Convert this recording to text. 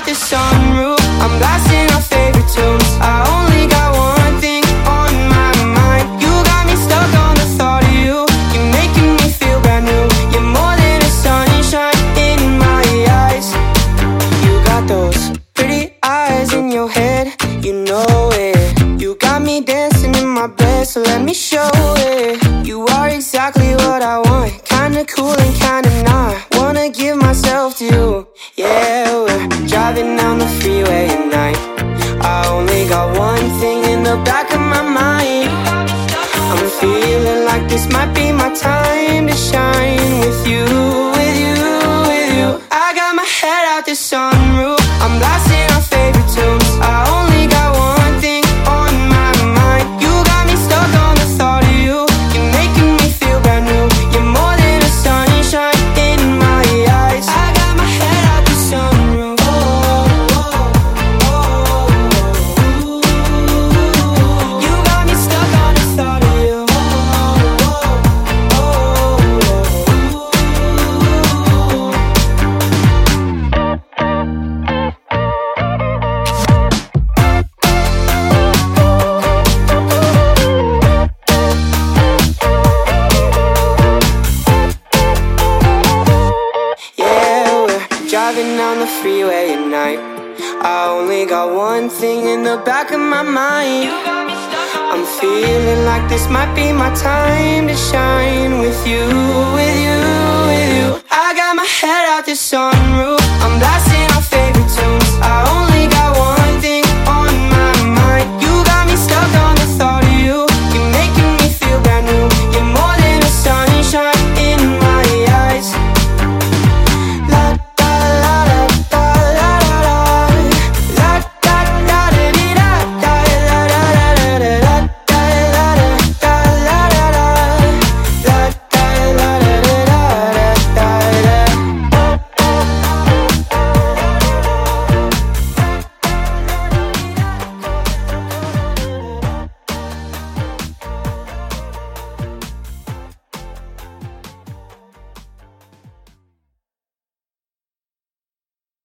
out the sunroof, I'm blasting our favorite tunes. I only got one thing on my mind. You got me stuck on the thought of you. You're making me feel brand new. You're more than a sunshine in my eyes. You got those pretty eyes in your head, you know it. You got me dancing in my bed, so let me show it. You are exactly what I want, kinda cool and kinda not. Wanna give myself to you. Yeah, we're driving down the freeway at night. I only got one thing in the back of my mind. I'm feeling like this might be my time to shine with you, with you, with you. I got my head out the sunroof, I'm blasting our favorite tunes. I only got one thing on my mind. You got me stuck on the thought of you. You're making me feel brand new. You're more than a sunshine in my eyes. I got my head out the sunroof. You got me stuck on the thought of you. Yeah, we're driving down the freeway at night. I only got one thing in the back of my mind. I'm feeling like this might be my time to shine with you, with you, with you. I got my head out the sunroof, I'm blasting